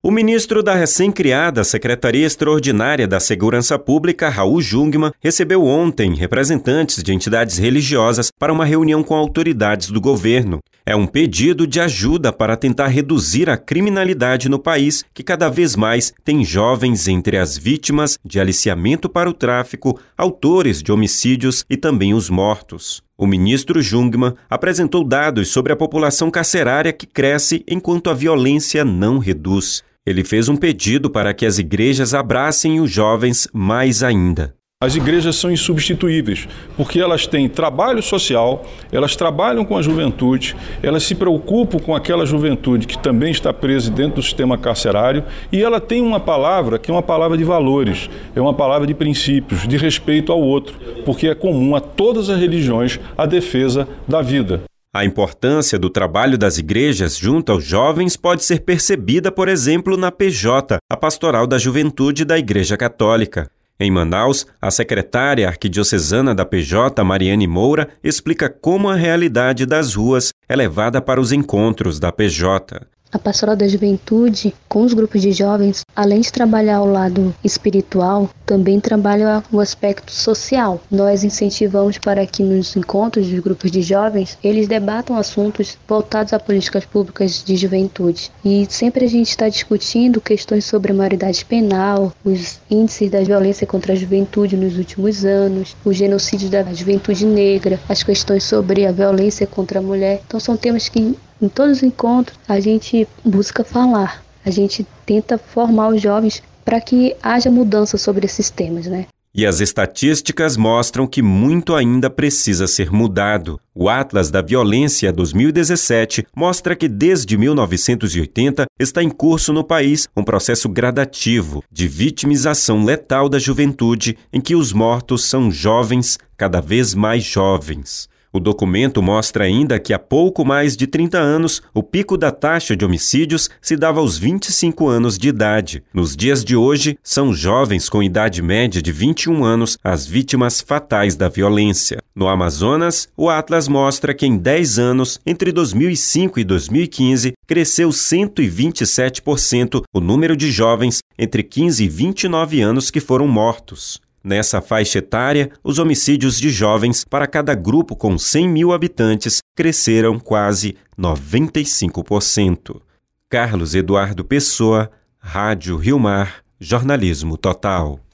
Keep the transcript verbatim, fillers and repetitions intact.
O ministro da recém-criada Secretaria Extraordinária da Segurança Pública, Raul Jungmann, recebeu ontem representantes de entidades religiosas para uma reunião com autoridades do governo. É um pedido de ajuda para tentar reduzir a criminalidade no país, que cada vez mais tem jovens entre as vítimas de aliciamento para o tráfico, autores de homicídios e também os mortos. O ministro Jungmann apresentou dados sobre a população carcerária que cresce enquanto a violência não reduz. Ele fez um pedido para que as igrejas abracem os jovens mais ainda. As igrejas são insubstituíveis, porque elas têm trabalho social, elas trabalham com a juventude, elas se preocupam com aquela juventude que também está presa dentro do sistema carcerário, e ela tem uma palavra que é uma palavra de valores, é uma palavra de princípios, de respeito ao outro, porque é comum a todas as religiões a defesa da vida. A importância do trabalho das igrejas junto aos jovens pode ser percebida, por exemplo, na P J, a Pastoral da Juventude da Igreja Católica. Em Manaus, a secretária arquidiocesana da P J, Mariane Moura, explica como a realidade das ruas é levada para os encontros da P J. A Pastoral da Juventude, com os grupos de jovens, além de trabalhar o lado espiritual, também trabalha o aspecto social. Nós incentivamos para que nos encontros dos grupos de jovens, eles debatam assuntos voltados a políticas públicas de juventude. E sempre a gente está discutindo questões sobre a maioridade penal, os índices da violência contra a juventude nos últimos anos, o genocídio da juventude negra, as questões sobre a violência contra a mulher. Então são temas que em todos os encontros a gente busca falar, a gente tenta formar os jovens para que haja mudança sobre esses temas, né? E as estatísticas mostram que muito ainda precisa ser mudado. O Atlas da Violência dois mil e dezessete mostra que desde mil novecentos e oitenta está em curso no país um processo gradativo de vitimização letal da juventude, em que os mortos são jovens, cada vez mais jovens. O documento mostra ainda que há pouco mais de trinta anos, o pico da taxa de homicídios se dava aos vinte e cinco anos de idade. Nos dias de hoje, são jovens com idade média de vinte e um anos as vítimas fatais da violência. No Amazonas, o Atlas mostra que em dez anos, entre dois mil e cinco e dois mil e quinze, cresceu cento e vinte e sete por cento o número de jovens entre quinze e vinte e nove anos que foram mortos. Nessa faixa etária, os homicídios de jovens para cada grupo com cem mil habitantes cresceram quase noventa e cinco por cento. Carlos Eduardo Pessoa, Rádio Rio Mar, Jornalismo Total.